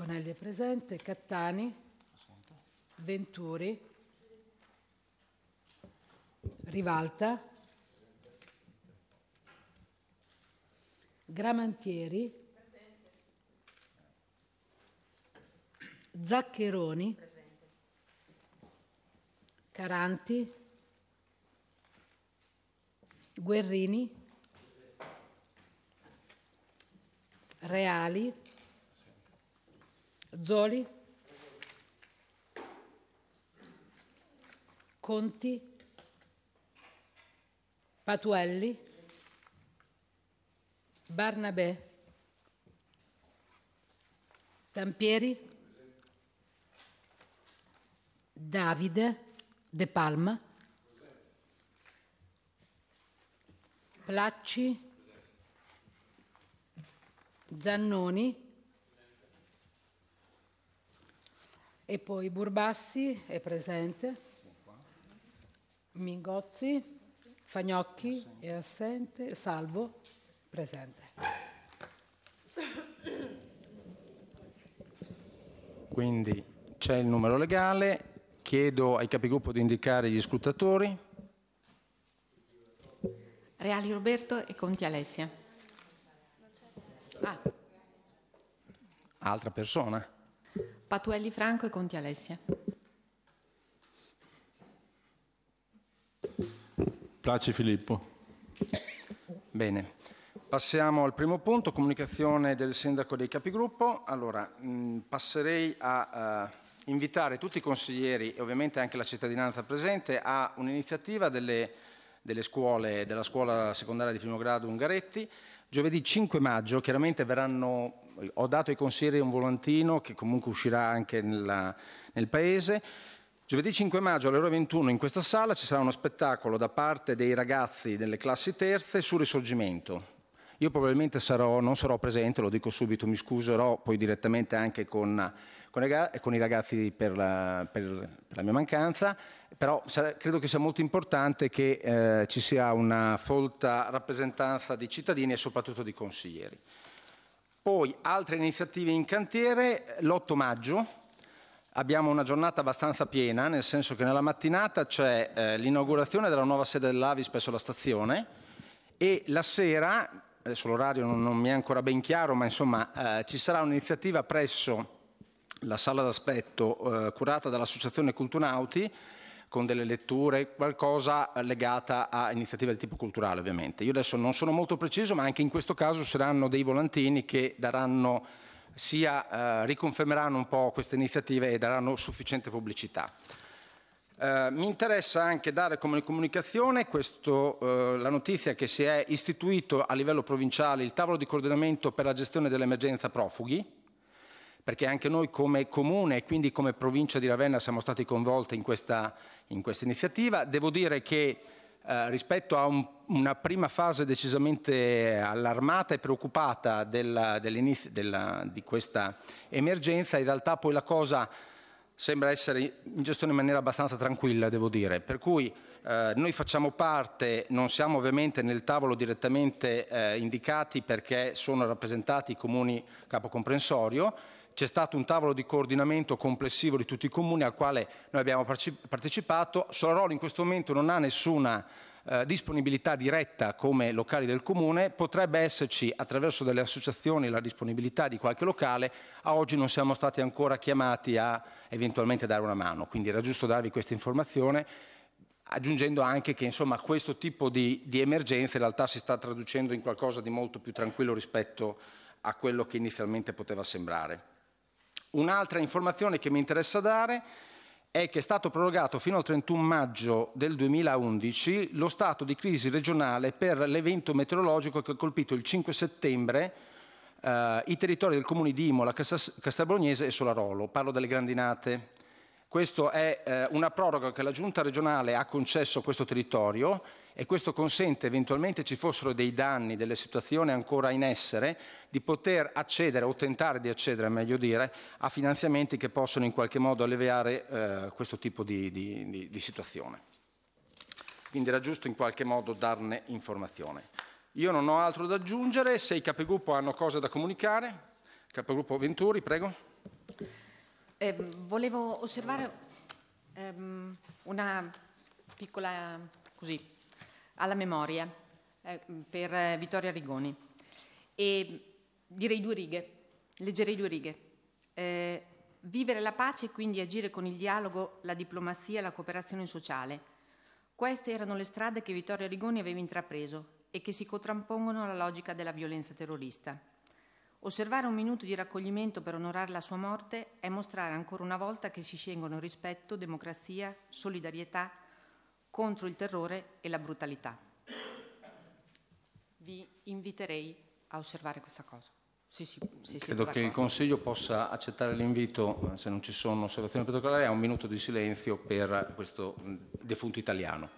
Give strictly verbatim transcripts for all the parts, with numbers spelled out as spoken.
Bonelli è presente, Cattani, Venturi, Rivalta, Gramantieri, Zaccheroni, Caranti, Guerrini, Reali, Zoli, Conti, Patuelli, Barnabè, Tampieri, Davide, De Palma, Placci, Zannoni e poi Burbassi è presente, Mingozzi, Fagnocchi è assente, Salvo presente. Quindi c'è il numero legale, chiedo ai capigruppo di indicare gli scrutatori. Reali Roberto e Conti Alessia. Ah. Altra persona? Patuelli Franco e Conti Alessia. Placi Filippo. Bene, passiamo al primo punto, comunicazione del sindaco dei capigruppo. Allora, mh, passerei a uh, invitare tutti i consiglieri e ovviamente anche la cittadinanza presente a un'iniziativa delle, delle scuole, della scuola secondaria di primo grado Ungaretti. Giovedì cinque maggio, chiaramente verranno, ho dato ai consiglieri un volantino che comunque uscirà anche nella, nel paese. Giovedì cinque maggio alle ore ventuno in questa sala ci sarà uno spettacolo da parte dei ragazzi delle classi terze sul Risorgimento. Io probabilmente sarò, non sarò presente, lo dico subito, mi scuserò poi direttamente anche con, con, i, con i ragazzi per la, per, per la mia mancanza, però sarà, credo che sia molto importante che eh, ci sia una folta rappresentanza di cittadini e soprattutto di consiglieri. Poi altre iniziative in cantiere, l'otto maggio abbiamo una giornata abbastanza piena, nel senso che nella mattinata c'è eh, l'inaugurazione della nuova sede dell'Avis presso la stazione e la sera, adesso l'orario non, non mi è ancora ben chiaro, ma insomma eh, ci sarà un'iniziativa presso la sala d'aspetto eh, curata dall'Associazione Cultunauti con delle letture, qualcosa legata a iniziative di tipo culturale ovviamente. Io adesso non sono molto preciso, ma anche in questo caso saranno dei volantini che daranno sia eh, riconfermeranno un po' queste iniziative e daranno sufficiente pubblicità. Eh, mi interessa anche dare come comunicazione questo, eh, la notizia che si è istituito a livello provinciale il tavolo di coordinamento per la gestione dell'emergenza profughi, perché anche noi come comune e quindi come provincia di Ravenna siamo stati coinvolti in questa, in questa iniziativa. Devo dire che eh, rispetto a un, una prima fase decisamente allarmata e preoccupata della, dell'inizio, della, di questa emergenza, in realtà poi la cosa sembra essere in gestione in maniera abbastanza tranquilla, devo dire. Per cui eh, noi facciamo parte, non siamo ovviamente nel tavolo direttamente eh, indicati perché sono rappresentati i comuni capocomprensorio. C'è stato un tavolo di coordinamento complessivo di tutti i comuni al quale noi abbiamo partecipato. Solarolo in questo momento non ha nessuna eh, disponibilità diretta come locali del comune, potrebbe esserci attraverso delle associazioni la disponibilità di qualche locale, a oggi non siamo stati ancora chiamati a eventualmente dare una mano, quindi era giusto darvi questa informazione, aggiungendo anche che insomma questo tipo di, di emergenza in realtà si sta traducendo in qualcosa di molto più tranquillo rispetto a quello che inizialmente poteva sembrare. Un'altra informazione che mi interessa dare è che è stato prorogato fino al trentuno maggio del duemilaundici lo stato di crisi regionale per l'evento meteorologico che ha colpito il cinque settembre eh, i territori del comune di Imola, Castelbolognese e Solarolo. Parlo delle grandinate. Questa è eh, una proroga che la Giunta regionale ha concesso a questo territorio e questo consente, eventualmente ci fossero dei danni, delle situazioni ancora in essere, di poter accedere o tentare di accedere, meglio dire, a finanziamenti che possono in qualche modo alleviare eh, questo tipo di, di, di, di situazione. Quindi era giusto in qualche modo darne informazione. Io non ho altro da aggiungere, se i capigruppo hanno cose da comunicare. Capogruppo Venturi, prego. Eh, volevo osservare ehm, una piccola, così, alla memoria eh, per eh, Vittorio Arrigoni. E direi due righe, leggerei due righe. Eh, vivere la pace e quindi agire con il dialogo, la diplomazia e la cooperazione sociale. Queste erano le strade che Vittorio Arrigoni aveva intrapreso e che si contrappongono alla logica della violenza terrorista. Osservare un minuto di raccoglimento per onorare la sua morte è mostrare ancora una volta che si scelgono rispetto, democrazia, solidarietà contro il terrore e la brutalità. Vi inviterei a osservare questa cosa. Sì, sì, sì, Credo che il Consiglio possa accettare l'invito, se non ci sono osservazioni particolari, a un minuto di silenzio per questo defunto italiano.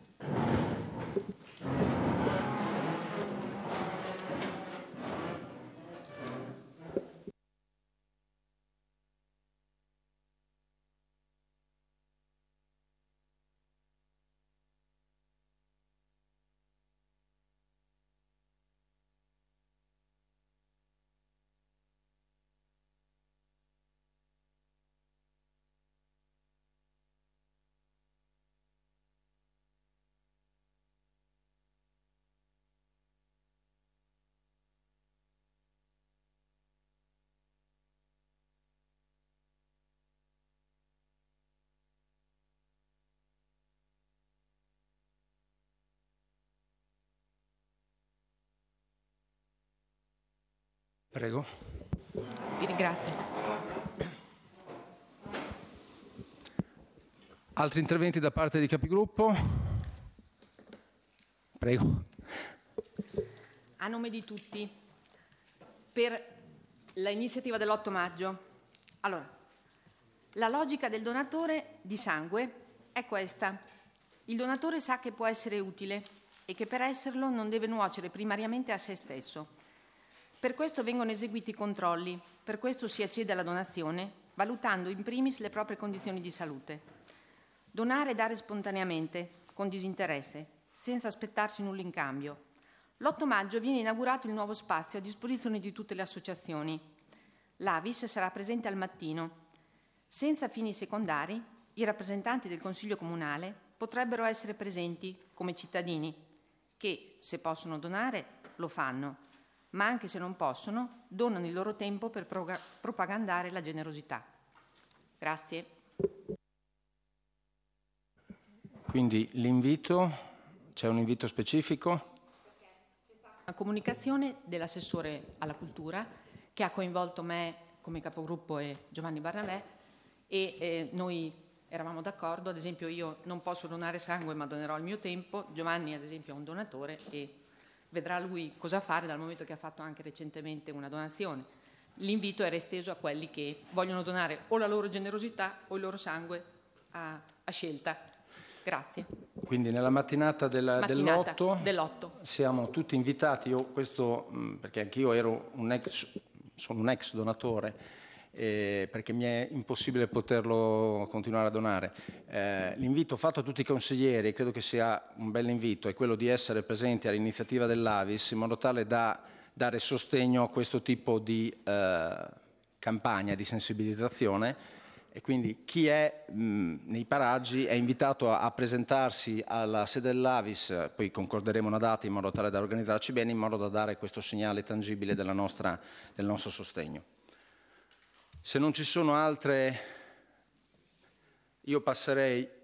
Prego. Vi ringrazio. Altri interventi da parte di capigruppo? Prego. A nome di tutti, per l'iniziativa dell'otto maggio. Allora, la logica del donatore di sangue è questa. Il donatore sa che può essere utile e che per esserlo non deve nuocere primariamente a se stesso. Per questo vengono eseguiti i controlli, per questo si accede alla donazione, valutando in primis le proprie condizioni di salute. Donare e dare spontaneamente, con disinteresse, senza aspettarsi nulla in cambio. L'otto maggio viene inaugurato il nuovo spazio a disposizione di tutte le associazioni. L'A V I S sarà presente al mattino. Senza fini secondari, i rappresentanti del Consiglio Comunale potrebbero essere presenti come cittadini, che, se possono donare, lo fanno, ma anche se non possono, donano il loro tempo per pro- propagandare la generosità. Grazie. Quindi l'invito, c'è un invito specifico? Una comunicazione dell'assessore alla cultura che ha coinvolto me come capogruppo e Giovanni Barnabè e eh, noi eravamo d'accordo, ad esempio io non posso donare sangue ma donerò il mio tempo, Giovanni ad esempio è un donatore e vedrà lui cosa fare dal momento che ha fatto anche recentemente una donazione. L'invito era esteso a quelli che vogliono donare o la loro generosità o il loro sangue a, a scelta. Grazie. Quindi nella mattinata, della, mattinata dell'otto, dell'otto siamo tutti invitati, io questo, perché anch'io ero un ex, sono un ex donatore, eh, perché mi è impossibile poterlo continuare a donare. Eh, l'invito fatto a tutti i consiglieri, credo che sia un bel invito, è quello di essere presenti all'iniziativa dell'A V I S in modo tale da dare sostegno a questo tipo di eh, campagna di sensibilizzazione. E quindi chi è mh, nei paraggi è invitato a, a presentarsi alla sede dell'A V I S, poi concorderemo una data in modo tale da organizzarci bene, in modo da dare questo segnale tangibile della nostra, del nostro sostegno. Se non ci sono altre, io passerei